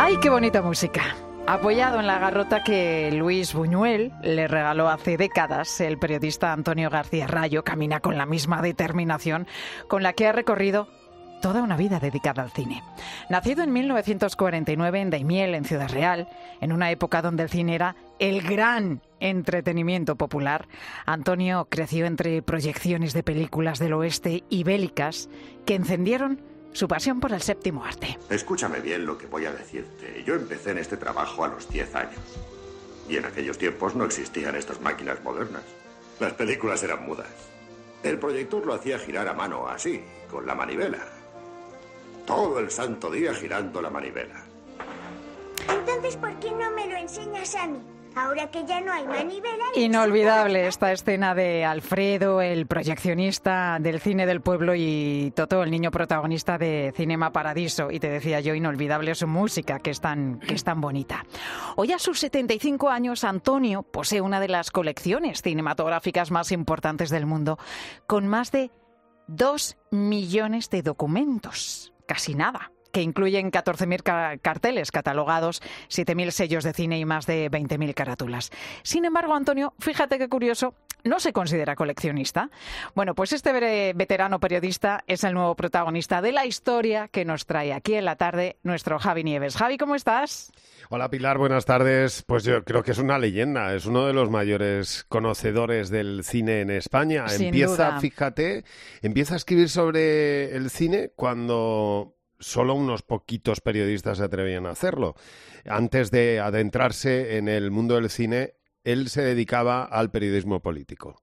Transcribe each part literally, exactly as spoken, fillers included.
¡Ay, qué bonita música! Apoyado en la garrota que Luis Buñuel le regaló hace décadas, el periodista Antonio García Rayo camina con la misma determinación con la que ha recorrido toda una vida dedicada al cine. Nacido en mil novecientos cuarenta y nueve en Daimiel, en Ciudad Real, en una época donde el cine era el gran entretenimiento popular, Antonio creció entre proyecciones de películas del oeste y bélicas que encendieron su pasión por el séptimo arte. Escúchame bien lo que voy a decirte. Yo empecé en este trabajo a los diez años. Y en aquellos tiempos no existían estas máquinas modernas. Las películas eran mudas. El proyector lo hacía girar a mano así, con la manivela. Todo el santo día girando la manivela. Entonces, ¿por qué no me lo enseñas a mí? Ahora que ya no hay manivela... Inolvidable esta escena de Alfredo, el proyeccionista del cine del pueblo, y Totó, el niño protagonista de Cinema Paradiso. Y te decía yo, inolvidable su música, que es tan, que es tan bonita. Hoy, a sus setenta y cinco años, Antonio posee una de las colecciones cinematográficas más importantes del mundo, con más de dos millones de documentos. Casi nada. Que incluyen catorce mil ca- carteles catalogados, siete mil sellos de cine y más de veinte mil carátulas. Sin embargo, Antonio, fíjate qué curioso, no se considera coleccionista. Bueno, pues este ve- veterano periodista es el nuevo protagonista de la historia que nos trae aquí en la tarde nuestro Javi Nieves. Javi, ¿cómo estás? Hola Pilar, buenas tardes. Pues yo creo que es una leyenda, es uno de los mayores conocedores del cine en España. Sin empieza, duda. fíjate, empieza a escribir sobre el cine cuando solo unos poquitos periodistas se atrevían a hacerlo. Antes de adentrarse en el mundo del cine, él se dedicaba al periodismo político.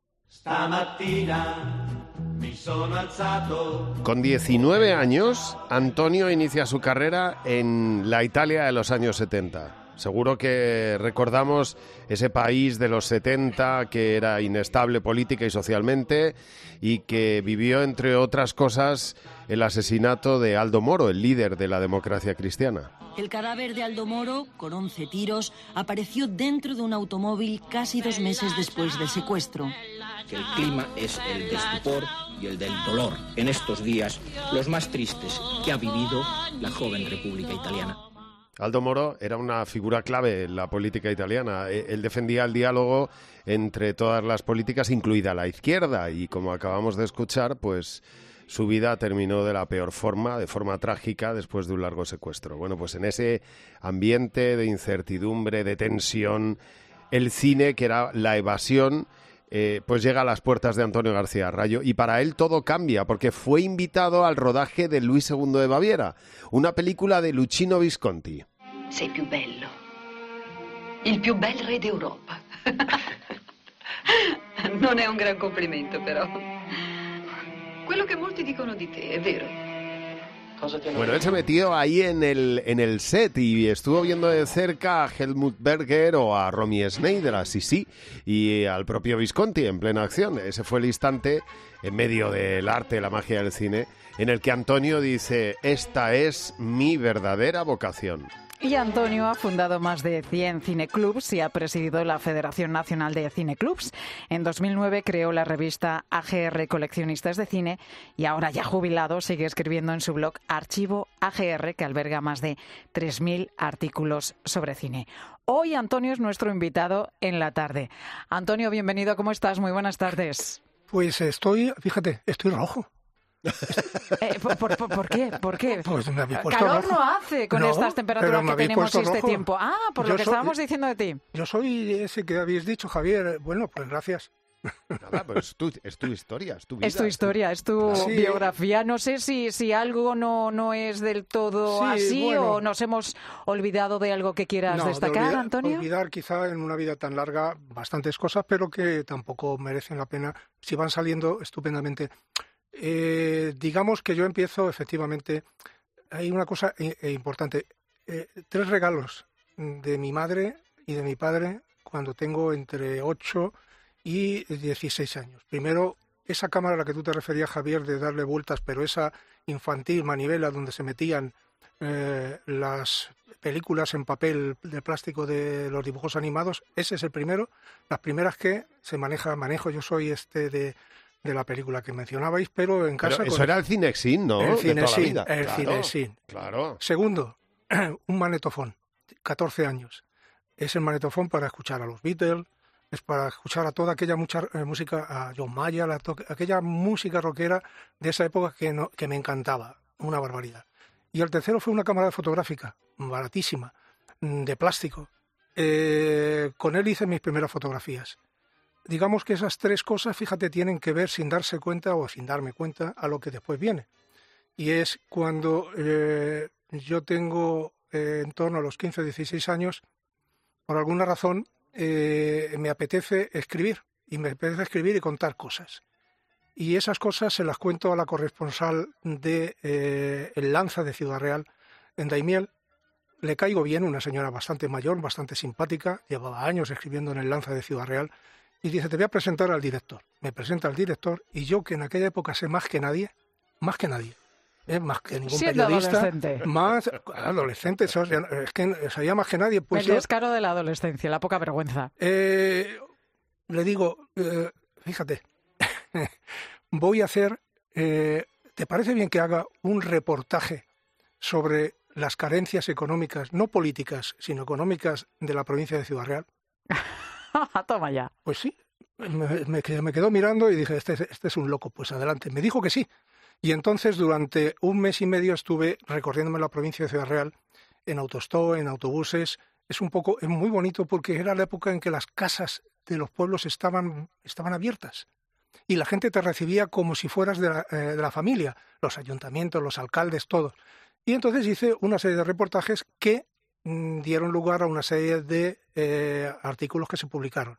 Con diecinueve años, Antonio inicia su carrera en la Italia de los años setenta. Seguro que recordamos ese país de los setenta que era inestable política y socialmente y que vivió, entre otras cosas, el asesinato de Aldo Moro, el líder de la democracia cristiana. El cadáver de Aldo Moro, con once tiros, apareció dentro de un automóvil casi dos meses después del secuestro. El clima es el de estupor y el del dolor en estos días, los más tristes que ha vivido la joven República Italiana. Aldo Moro era una figura clave en la política italiana. Él defendía el diálogo entre todas las políticas, incluida la izquierda, y como acabamos de escuchar, pues su vida terminó de la peor forma, de forma trágica, después de un largo secuestro. Bueno, pues en ese ambiente de incertidumbre, de tensión, el cine, que era la evasión, Eh, pues llega a las puertas de Antonio García Rayo, y para él todo cambia, porque fue invitado al rodaje de Luis segundo de Baviera, una película de Luchino Visconti. Sei più bello. Il più bel re d'Europa. Non è un gran complimento, però. Quello che molti dicono di te, è vero. Bueno, él se metió ahí en el, en el set y estuvo viendo de cerca a Helmut Berger o a Romy Schneider, a Sisi, y al propio Visconti en plena acción. Ese fue el instante, en medio del arte, la magia del cine, en el que Antonio dice: esta es mi verdadera vocación. Y Antonio ha fundado más de cien cineclubs y ha presidido la Federación Nacional de Cineclubs. En dos mil nueve creó la revista A G R Coleccionistas de Cine y ahora, ya jubilado, sigue escribiendo en su blog Archivo A G R, que alberga más de tres mil artículos sobre cine. Hoy Antonio es nuestro invitado en la tarde. Antonio, bienvenido, ¿cómo estás? Muy buenas tardes. Pues estoy, fíjate, estoy rojo. Eh, ¿por, por, ¿Por qué? ¿Por qué? Pues me habéis puesto Calor rojo. no hace con No, estas temperaturas pero me que habéis tenemos y puesto este rojo. tiempo. Ah, por Yo lo que soy- estábamos diciendo de ti. Yo soy ese que habéis dicho, Javier. Bueno, pues gracias. Nada, pero es tu, es tu historia, es tu vida. Es tu historia, es tu Sí. biografía. No sé si, si algo no, no es del todo Sí, así bueno. o nos hemos olvidado de algo que quieras No, de destacar, olvidar, Antonio. olvidar quizá en una vida tan larga bastantes cosas, pero que tampoco merecen la pena si van saliendo estupendamente. Eh, digamos que yo empiezo, efectivamente, hay una cosa eh, eh, importante. Eh, tres regalos de mi madre y de mi padre cuando tengo entre ocho y dieciséis años. Primero, esa cámara a la que tú te referías, Javier, de darle vueltas, pero esa infantil manivela donde se metían eh, las películas en papel de plástico de los dibujos animados, ese es el primero. Las primeras que se maneja, manejo, yo soy este de, de la película que mencionabais, pero en casa... Pero eso con era el Cinexin, ¿no? el De toda la Cinexin, vida. el Claro, Cinexin. Claro. Segundo, un magnetofón, catorce años. Es el magnetofón para escuchar a los Beatles, es para escuchar a toda aquella mucha, eh, música, a John Mayer, la to- aquella música rockera de esa época que, no, que me encantaba, una barbaridad. Y el tercero fue una cámara fotográfica, baratísima, de plástico. Eh, con él hice mis primeras fotografías. Digamos que esas tres cosas, fíjate, tienen que ver sin darse cuenta o sin darme cuenta a lo que después viene. Y es cuando eh, yo tengo eh, en torno a los quince o dieciséis años, por alguna razón eh, me apetece escribir, y me apetece escribir y contar cosas. Y esas cosas se las cuento a la corresponsal de eh, El Lanza de Ciudad Real, en Daimiel. Le caigo bien, una señora bastante mayor, bastante simpática, llevaba años escribiendo en El Lanza de Ciudad Real, y dice, te voy a presentar al director. Me presenta al director, y yo, que en aquella época sé más que nadie, más que nadie, ¿eh? Más que ningún Siendo periodista, adolescente. más adolescente, eso, es que sabía más que nadie. Pues el yo, descaro de la adolescencia, la poca vergüenza. eh, le digo, eh, fíjate, voy a hacer, eh, ¿te parece bien que haga un reportaje sobre las carencias económicas, no políticas, sino económicas de la provincia de Ciudad Real? Toma ya. Pues sí, me, me, me quedó mirando y dije, este, este es un loco, pues adelante. Me dijo que sí. Y entonces durante un mes y medio estuve recorriéndome la provincia de Ciudad Real en autostop, en autobuses. Es un poco, es muy bonito porque era la época en que las casas de los pueblos estaban, estaban abiertas y la gente te recibía como si fueras de la, eh, de la familia, los ayuntamientos, los alcaldes, todos. Y entonces hice una serie de reportajes que mmm, dieron lugar a una serie de eh, artículos que se publicaron.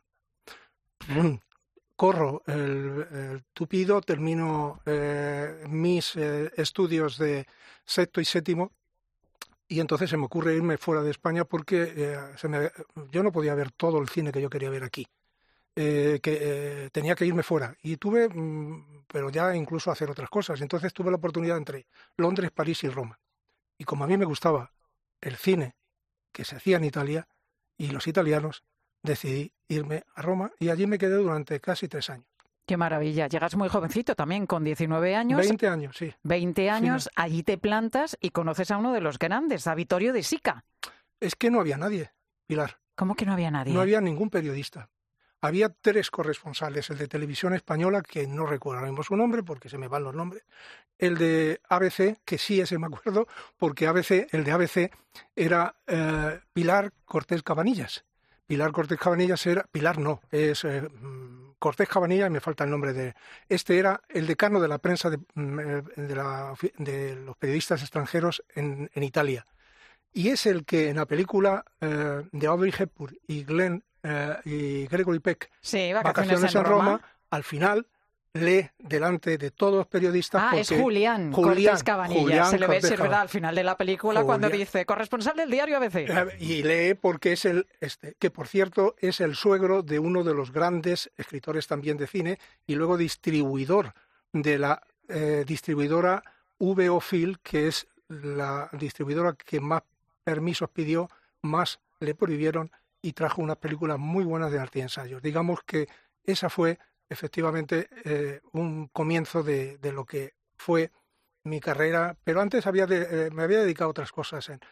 Corro el, el tupido, termino eh, mis eh, estudios de sexto y séptimo y entonces se me ocurre irme fuera de España porque eh, se me, yo no podía ver todo el cine que yo quería ver aquí, eh, que eh, tenía que irme fuera y tuve, mm, pero ya incluso hacer otras cosas. Entonces tuve la oportunidad entre Londres, París y Roma. Y como a mí me gustaba el cine que se hacía en Italia y los italianos, decidí irme a Roma y allí me quedé durante casi tres años. Qué maravilla. Llegas muy jovencito también, con diecinueve años. veinte años, sí. veinte años, Sí. allí te plantas y conoces a uno de los grandes, a Vittorio De Sica. Es que no había nadie, Pilar. ¿Cómo que no había nadie? No había ningún periodista. Había tres corresponsales, el de Televisión Española, que no recuerdo ahora mismo su nombre porque se me van los nombres, el de A B C, que sí ese me acuerdo, porque A B C, el de A B C era eh, Pilar Cortés Cabanillas. Pilar Cortés Cabanillas era... Pilar no, es eh, Cortés Cabanillas, me falta el nombre de... Este era el decano de la prensa de, de, la, de los periodistas extranjeros en, en Italia. Y es el que en la película eh, de Audrey Hepburn y Glenn eh, y Gregory Peck, sí, Vacaciones, Vacaciones en, en Roma. Roma, al final lee delante de todos los periodistas. Ah, es porque Julián, Julián Cortés Cabanillas. Julián Se le ve, Cortés sí, es verdad, al final de la película Julián. cuando dice corresponsal del diario A B C. Eh, Y lee porque es el, este, que por cierto es el suegro de uno de los grandes escritores también de cine y luego distribuidor de la eh, distribuidora V O Film, que es la distribuidora que más permisos pidió, más le prohibieron y trajo unas películas muy buenas de arte y ensayos. Digamos que esa fue efectivamente eh, un comienzo de, de lo que fue mi carrera, pero antes había de, eh, me había dedicado a otras cosas. En...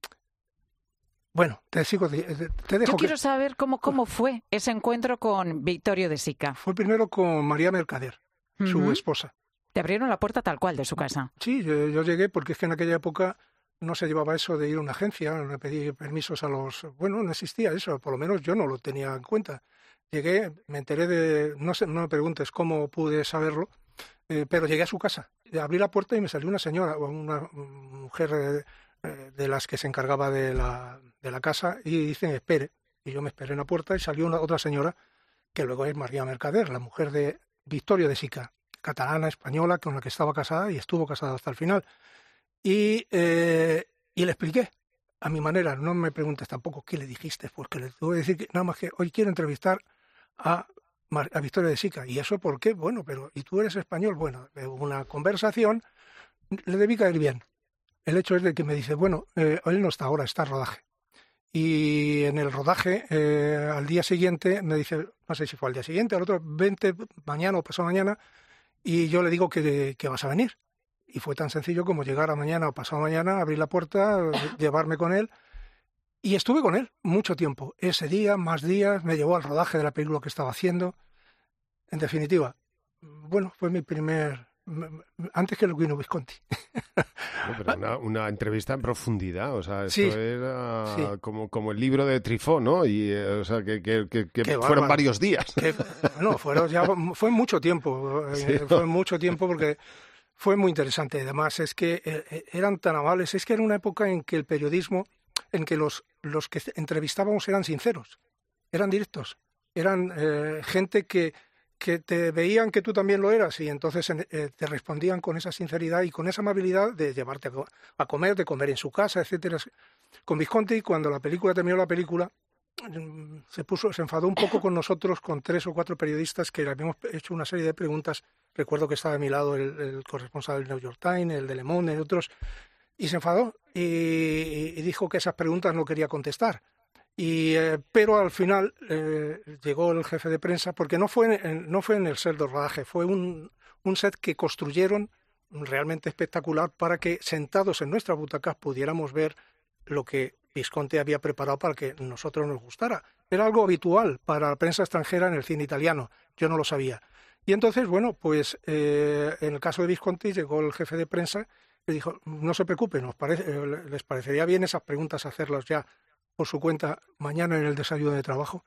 Bueno, te sigo, te, te dejo. Yo que... quiero saber cómo, cómo fue ese encuentro con Vittorio De Sica. Fue primero con María Mercader, uh-huh. su esposa. Te abrieron la puerta tal cual de su casa. Sí, yo, yo llegué porque es que en aquella época no se llevaba eso de ir a una agencia, no pedir permisos a los... Bueno, no existía eso, por lo menos yo no lo tenía en cuenta. Llegué, me enteré de... No sé, no me preguntes cómo pude saberlo, eh, pero llegué a su casa. Abrí la puerta y me salió una señora, una mujer eh, de las que se encargaba de la, de la casa, y dicen, espere. Y yo me esperé en la puerta y salió una, otra señora, que luego es María Mercader, la mujer de Vittorio De Sica, catalana, española, con la que estaba casada y estuvo casada hasta el final. Y, eh, y le expliqué a mi manera, no me preguntes tampoco qué le dijiste, porque le tuve que decir que nada más que hoy quiero entrevistar a, a Vittorio De Sica. ¿Y eso por qué? Bueno, pero ¿y tú eres español? Bueno, una conversación le debí caer bien. El hecho es de que me dice, bueno, eh, él no está ahora, está en rodaje. Y en el rodaje, eh, al día siguiente, me dice, no sé si fue al día siguiente, al otro, vente mañana o pasado mañana, y yo le digo que, que vas a venir. Y fue tan sencillo como llegar a mañana o pasado mañana, abrir la puerta, llevarme con él. Y estuve con él mucho tiempo. Ese día, más días, me llevó al rodaje de la película que estaba haciendo. En definitiva, bueno, fue mi primer... antes que Luchino Visconti. No, pero una, una entrevista en profundidad, o sea, esto sí, era sí. como, como el libro de Truffaut, ¿no? Y, eh, o sea, que, que, que, que fueron bárbaro. varios días. Que, no, fueron ya, fue mucho tiempo, Sí, eh, ¿no? fue mucho tiempo porque fue muy interesante. Además, es que eh, eran tan amables, es que era una época en que el periodismo, en que los, los que entrevistábamos eran sinceros, eran directos, eran eh, gente que que te veían que tú también lo eras y entonces eh, te respondían con esa sinceridad y con esa amabilidad de llevarte a, a comer, de comer en su casa, etcétera. Con Visconti, cuando la película terminó la película, se puso, se enfadó un poco con nosotros, con tres o cuatro periodistas que le habíamos hecho una serie de preguntas. Recuerdo que estaba a mi lado el, el corresponsal del New York Times, el de Le Monde, y otros, y se enfadó y, y dijo que esas preguntas no quería contestar. Y, eh, pero al final eh, llegó el jefe de prensa, porque no fue en, no fue en el set de rodaje, fue un, un set que construyeron realmente espectacular para que sentados en nuestras butacas pudiéramos ver lo que Visconti había preparado para que nosotros nos gustara. Era algo habitual para la prensa extranjera en el cine italiano, yo no lo sabía. Y entonces, bueno, pues eh, en el caso de Visconti llegó el jefe de prensa y dijo, no se preocupen, nos parece, eh, les parecería bien esas preguntas hacerlas ya por su cuenta mañana en el desayuno de trabajo.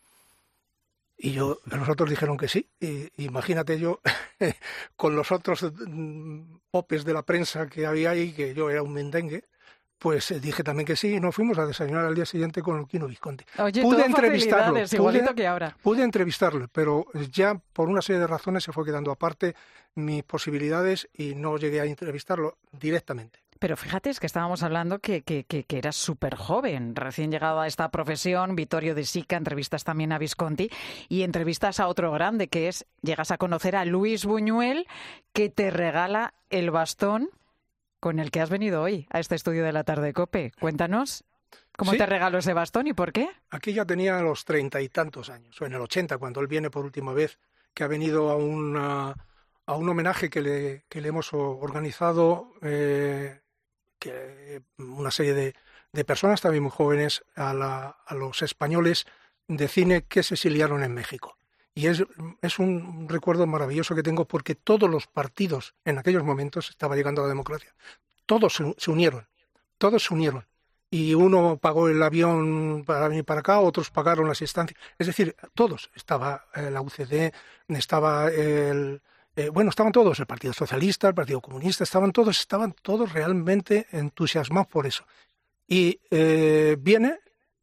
Y yo, los otros dijeron que sí. Y imagínate yo con los otros popes de la prensa que había ahí, que yo era un mendengue, pues dije también que sí y nos fuimos a desayunar al día siguiente con Luchino Visconti. Oye, pude entrevistarlo, igualito pude, que ahora. Pude entrevistarlo, pero ya por una serie de razones se fue quedando aparte mis posibilidades y no llegué a entrevistarlo directamente. Pero fíjate, es que estábamos hablando que, que, que, que eras súper joven, recién llegado a esta profesión. Vittorio De Sica, entrevistas también a Visconti y entrevistas a otro grande, que es, llegas a conocer a Luis Buñuel, que te regala el bastón con el que has venido hoy a este estudio de la tarde COPE. Cuéntanos, ¿cómo ¿Sí? te regaló ese bastón y por qué? Aquí ya tenía los treinta y tantos años, o en el ochenta, cuando él viene por última vez, que ha venido a, una, a un homenaje que le, que le hemos organizado... Eh, que una serie de, de personas también muy jóvenes a, la, a los españoles de cine que se exiliaron en México. Y es, es un recuerdo maravilloso que tengo porque todos los partidos en aquellos momentos, estaba llegando la democracia, todos se, se unieron, todos se unieron. Y uno pagó el avión para venir para acá, otros pagaron las estancias. Es decir, todos. Estaba eh, la U C D, estaba el... Eh, bueno, estaban todos, el Partido Socialista, el Partido Comunista, estaban todos, estaban todos realmente entusiasmados por eso. Y eh, viene,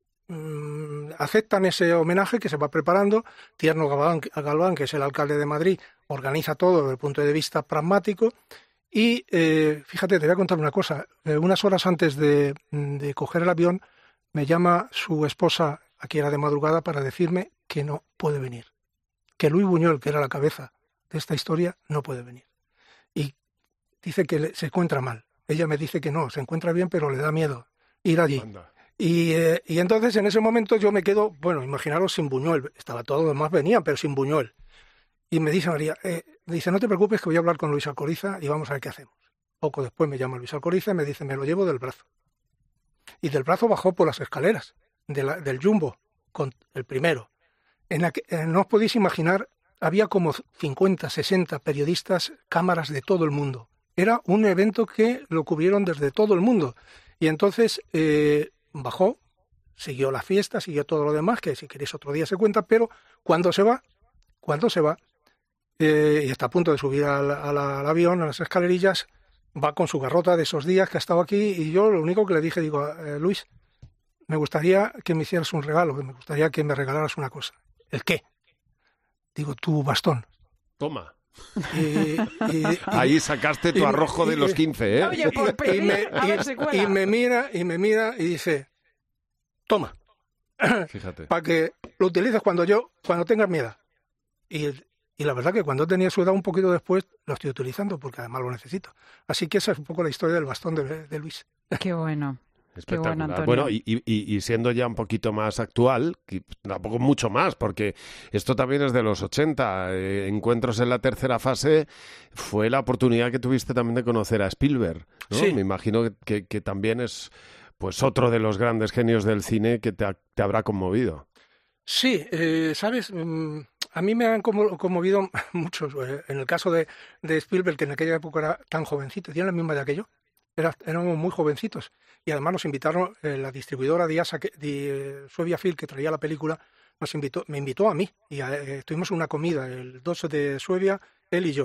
mmm, aceptan ese homenaje que se va preparando. Tierno Galván, Galván, que es el alcalde de Madrid, organiza todo desde el punto de vista pragmático. Y eh, fíjate, te voy a contar una cosa. Eh, unas horas antes de, de coger el avión, me llama su esposa, aquí era de madrugada, para decirme que no puede venir. Que Luis Buñuel, que era la cabeza de esta historia, no puede venir. Y dice que le, se encuentra mal. Ella me dice que no, se encuentra bien, pero le da miedo ir allí. Y, eh, y entonces en ese momento yo me quedo, bueno, imaginaros sin Buñuel. Estaba todo lo demás, venían, pero sin Buñuel. Y me dice María, eh, dice, no te preocupes que voy a hablar con Luis Alcoriza y vamos a ver qué hacemos. Poco después me llama Luis Alcoriza y me dice, me lo llevo del brazo. Y del brazo bajó por las escaleras de la, del Jumbo, con el primero. En la que, eh, no os podéis imaginar, había como cincuenta, sesenta periodistas, cámaras de todo el mundo. Era un evento que lo cubrieron desde todo el mundo. Y entonces eh, bajó, siguió la fiesta, siguió todo lo demás, que si queréis otro día se cuenta, pero cuando se va, cuando se va, eh, y está a punto de subir al, al, al avión, a las escalerillas, va con su garrota de esos días que ha estado aquí, y yo lo único que le dije, digo, eh, Luis, me gustaría que me hicieras un regalo, que me gustaría que me regalaras una cosa. ¿El qué? Digo, tu bastón. Toma. Y, y, y, ahí sacaste tu y, arrojo de y, los quince, ¿eh? Oye, por pedir, y, me, a ver si cuela. y me mira y me mira y dice, toma, Fíjate. para que lo utilices cuando yo, cuando tengas mi edad. Y, y la verdad que cuando tenía su edad un poquito después lo estoy utilizando porque además lo necesito. Así que esa es un poco la historia del bastón de, de Luis. Qué bueno. Espectacular. Bueno, Antonio. Bueno, y, y, y siendo ya un poquito más actual, tampoco mucho más, porque esto también es de los ochenta. Eh, Encuentros en la tercera fase fue la oportunidad que tuviste también de conocer a Spielberg, ¿no? Sí. Me imagino que, que, que también es pues otro de los grandes genios del cine que te, ha, te habrá conmovido. Sí, eh, sabes, mm, a mí me han conmo- conmovido muchos. Eh, en el caso de, de Spielberg, que en aquella época era tan jovencito, tiene la misma edad que yo. Era, éramos muy jovencitos y además nos invitaron, eh, la distribuidora Diasa, que, de Suevia Film, que traía la película, nos invitó, me invitó a mí y eh, estuvimos en una comida, el dos de Suevia, él y yo.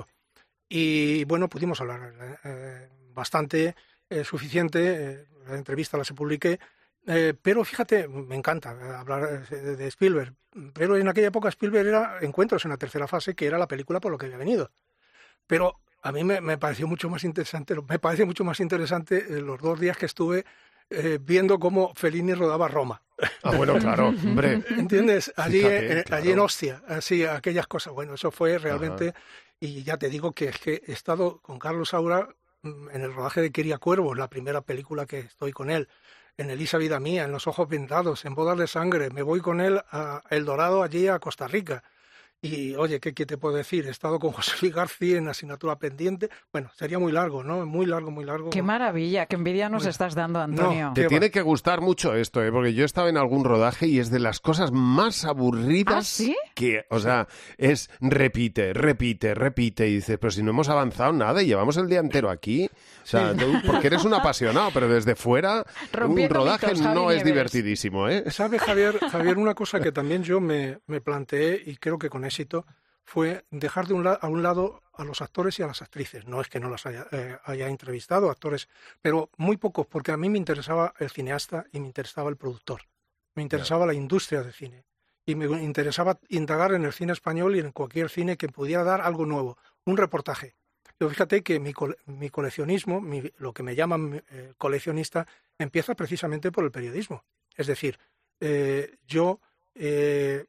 Y bueno, pudimos hablar eh, bastante, eh, suficiente, eh, la entrevista la se publiqué, eh, pero fíjate, me encanta hablar de, de Spielberg, pero en aquella época Spielberg era Encuentros en la tercera fase, que era la película por lo que había venido. Pero a mí me, me pareció mucho más interesante, me parece mucho más interesante eh, los dos días que estuve eh, viendo cómo Fellini rodaba Roma. Ah, bueno, claro, hombre. ¿Entiendes? Allí, Fíjate, eh, claro. allí en Ostia, así, aquellas cosas. Bueno, eso fue realmente, Ajá. y ya te digo que es que he estado con Carlos Saura mm, en el rodaje de Quería Cuervos, la primera película que estoy con él, en Elisa Vida Mía, en Los Ojos Vendados, en Bodas de Sangre, me voy con él a El Dorado, allí a Costa Rica. Y, oye, ¿qué, qué te puedo decir? He estado con José Luis García en Asignatura Pendiente. Bueno, sería muy largo, ¿no? Muy largo, muy largo. Qué maravilla, qué envidia nos Bueno, estás dando, Antonio. no, Te ¿Qué tiene va? que gustar mucho esto, ¿eh? Porque yo he estado en algún rodaje y es de las cosas más aburridas ¿Ah, sí? que, o sea, es repite, repite, repite y dices, pero si no hemos avanzado nada y llevamos el día entero aquí, o sea, tú, porque eres un apasionado, pero desde fuera Rompiendo un rodaje mitos, Javi no es Nieves. divertidísimo, ¿eh? ¿Sabes, Javier, Javier, una cosa que también yo me, me planteé, y creo que con éxito, fue dejar de un la- a un lado a los actores y a las actrices. No es que no las haya, eh, haya entrevistado, actores, pero muy pocos, porque a mí me interesaba el cineasta y me interesaba el productor. Me interesaba la industria del cine. Y me interesaba indagar en el cine español y en cualquier cine que pudiera dar algo nuevo, un reportaje. Pero fíjate que mi, cole- mi coleccionismo, mi- lo que me llaman eh, coleccionista, empieza precisamente por el periodismo. Es decir, eh, yo eh,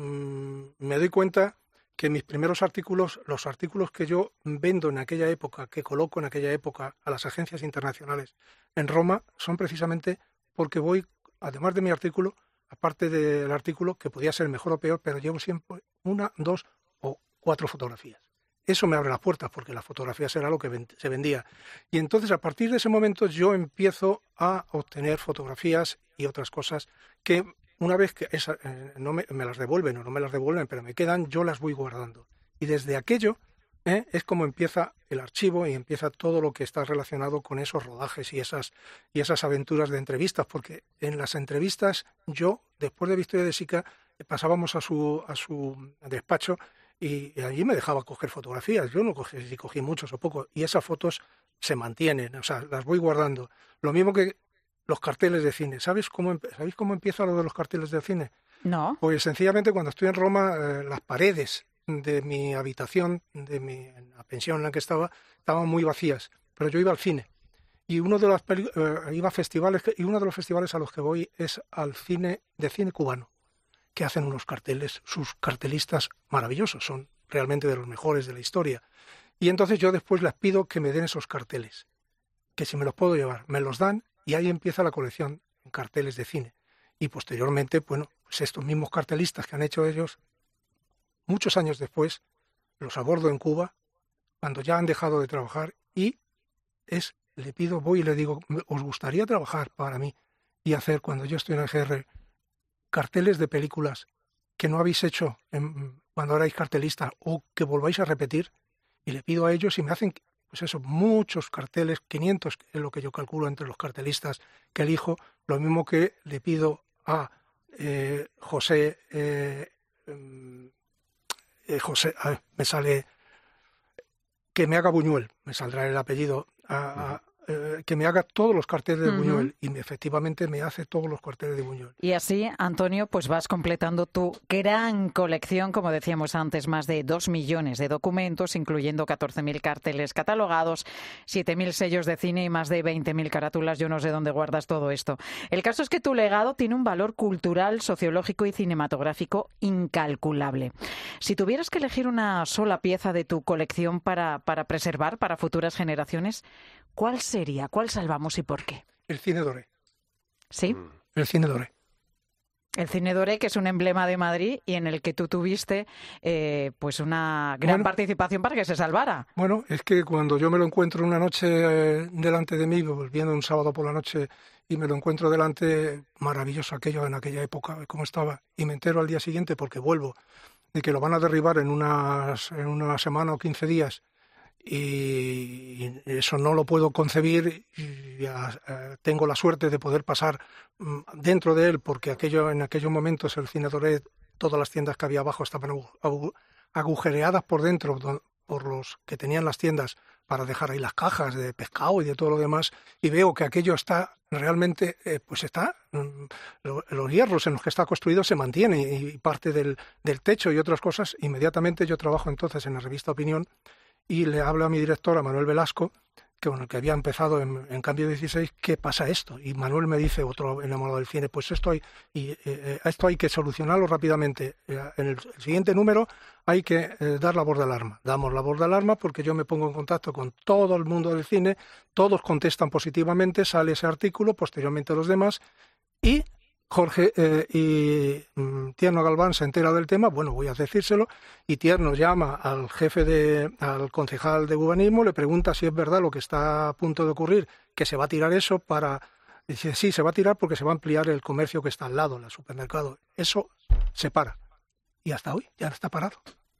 mm, me doy cuenta que mis primeros artículos, los artículos que yo vendo en aquella época, que coloco en aquella época a las agencias internacionales en Roma, son precisamente porque voy, además de mi artículo, aparte del artículo, que podía ser mejor o peor, pero llevo siempre una, dos o cuatro fotografías. Eso me abre las puertas, porque las fotografías era lo que ven- se vendía. Y entonces, a partir de ese momento, yo empiezo a obtener fotografías y otras cosas que, una vez que esa, eh, no me, me las devuelven o no me las devuelven, pero me quedan, yo las voy guardando. Y desde aquello eh, es como empieza el archivo y empieza todo lo que está relacionado con esos rodajes y esas, y esas aventuras de entrevistas, porque en las entrevistas yo, después de Victoria de Sica, pasábamos a su, a su despacho y, y allí me dejaba coger fotografías. Yo no cogí, si cogí muchos o pocos, y esas fotos se mantienen, o sea, las voy guardando. Lo mismo que los carteles de cine. ¿Sabes cómo, empe- ¿Sabéis cómo empieza lo de los carteles de cine? No. Pues sencillamente cuando estoy en Roma, eh, las paredes de mi habitación, de mi, en la pensión en la que estaba, estaban muy vacías, pero yo iba al cine. Y uno de los peli- eh, iba a festivales, que- y uno de los festivales a los que voy es al cine de cine cubano, que hacen unos carteles, sus cartelistas maravillosos, son realmente de los mejores de la historia. Y entonces yo después les pido que me den esos carteles, que si me los puedo llevar, me los dan y ahí empieza la colección en carteles de cine. Y posteriormente, bueno, pues estos mismos cartelistas que han hecho ellos, muchos años después, los abordo en Cuba, cuando ya han dejado de trabajar, y es, le pido, voy y le digo, ¿os gustaría trabajar para mí y hacer, cuando yo estoy en el G R, carteles de películas que no habéis hecho en, cuando erais cartelistas o que volváis a repetir? Y le pido a ellos y me hacen, pues eso, muchos carteles, quinientos es lo que yo calculo entre los cartelistas que elijo, lo mismo que le pido a eh, José, eh, eh, José, a ver, me sale, que me haga Buñuel, me saldrá el apellido, a, a, eh, que me haga todos los carteles de Ujú. Buñuel, y me, efectivamente me hace todos los carteles de Buñuel. Y así, Antonio, pues vas completando tu gran colección, como decíamos antes, más de dos millones de documentos, incluyendo catorce mil carteles catalogados, siete mil sellos de cine y más de veinte mil carátulas. Yo no sé dónde guardas todo esto. El caso es que tu legado tiene un valor cultural, sociológico y cinematográfico incalculable. Si tuvieras que elegir una sola pieza de tu colección para, para preservar para futuras generaciones, ¿cuál sería? ¿Cuál salvamos y por qué? El cine doré. Sí. El Cine Doré. El Cine Doré, que es un emblema de Madrid y en el que tú tuviste eh, pues una gran bueno, participación para que se salvara. Bueno, es que cuando yo me lo encuentro una noche eh, delante de mí, pues, viendo un sábado por la noche, y me lo encuentro delante, maravilloso aquello en aquella época, cómo estaba, y me entero al día siguiente, porque vuelvo, de que lo van a derribar en, unas, en una semana o quince días, y eso no lo puedo concebir, y ya, eh, tengo la suerte de poder pasar mm, dentro de él, porque aquello en aquellos momentos el Cine Doré, todas las tiendas que había abajo estaban agu- agu- agujereadas por dentro don- por los que tenían las tiendas para dejar ahí las cajas de pescado y de todo lo demás, y veo que aquello está realmente, eh, pues está, mm, lo- los hierros en los que está construido se mantienen, y, y parte del, del techo y otras cosas. Inmediatamente yo trabajo entonces en la revista Opinión, y le hablo a mi director, a Manuel Velasco, que con el que había empezado en, en Cambio dieciséis, ¿qué pasa esto? Y Manuel me dice, otro enamorado del cine, pues esto hay, y, eh, esto hay que solucionarlo rápidamente. Eh, en el, el siguiente número hay que eh, dar la voz de alarma. Damos la voz de alarma porque yo me pongo en contacto con todo el mundo del cine, todos contestan positivamente, sale ese artículo, posteriormente los demás, y Jorge eh, y mm, Tierno Galván se entera del tema, bueno, voy a decírselo, y Tierno llama al jefe, de, al concejal de urbanismo, le pregunta si es verdad lo que está a punto de ocurrir, que se va a tirar eso para... Dice, sí, se va a tirar porque se va a ampliar el comercio que está al lado, el supermercado. Eso se para. Y hasta hoy ya está parado.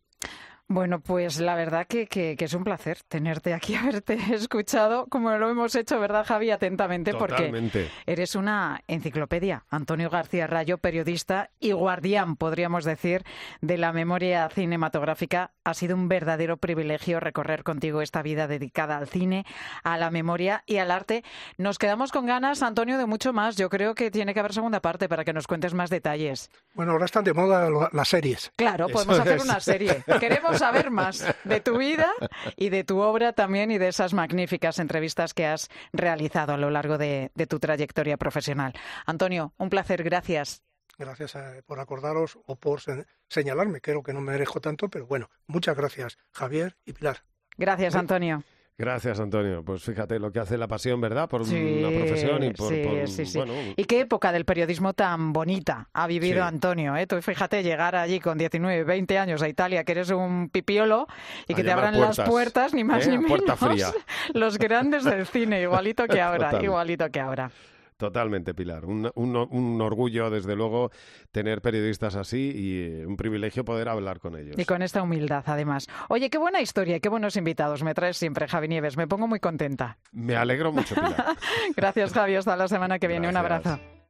Bueno, pues la verdad que, que, que es un placer tenerte aquí, haberte escuchado, como lo hemos hecho, ¿verdad, Javi? Atentamente, Totalmente. Porque eres una enciclopedia. Antonio García Rayo, periodista y guardián, podríamos decir, de la memoria cinematográfica. Ha sido un verdadero privilegio recorrer contigo esta vida dedicada al cine, a la memoria y al arte. Nos quedamos con ganas, Antonio, de mucho más. Yo creo que tiene que haber segunda parte para que nos cuentes más detalles. Bueno, ahora están de moda lo- las series. Claro, podemos Eso hacer es. una serie. Queremos saber más de tu vida y de tu obra también y de esas magníficas entrevistas que has realizado a lo largo de, de tu trayectoria profesional. Antonio, un placer, gracias. Gracias a- por acordaros o por se- señalarme. Creo que no me merezco tanto, pero bueno, muchas gracias, Javier y Pilar. Gracias, Antonio. Gracias, Antonio. Pues fíjate lo que hace la pasión, ¿verdad? Por Sí, una profesión y por... sí, por- sí, sí. bueno, ¿Y qué época del periodismo tan bonita ha vivido Sí. Antonio? ¿eh? Tú fíjate llegar allí con diecinueve, veinte años a Italia, que eres un pipiolo, y A que te llamar abran las puertas, puertas, ni más ¿eh? ni A menos, puerta fría. los grandes del cine, igualito que ahora, Total. igualito que ahora. Totalmente, Pilar. Un, un, un orgullo, desde luego, tener periodistas así y eh, un privilegio poder hablar con ellos. Y con esta humildad, además. Oye, qué buena historia y qué buenos invitados me traes siempre, Javi Nieves. Me pongo muy contenta. Me alegro mucho, Pilar. Gracias, Javi. Hasta la semana que viene. Un Gracias. abrazo.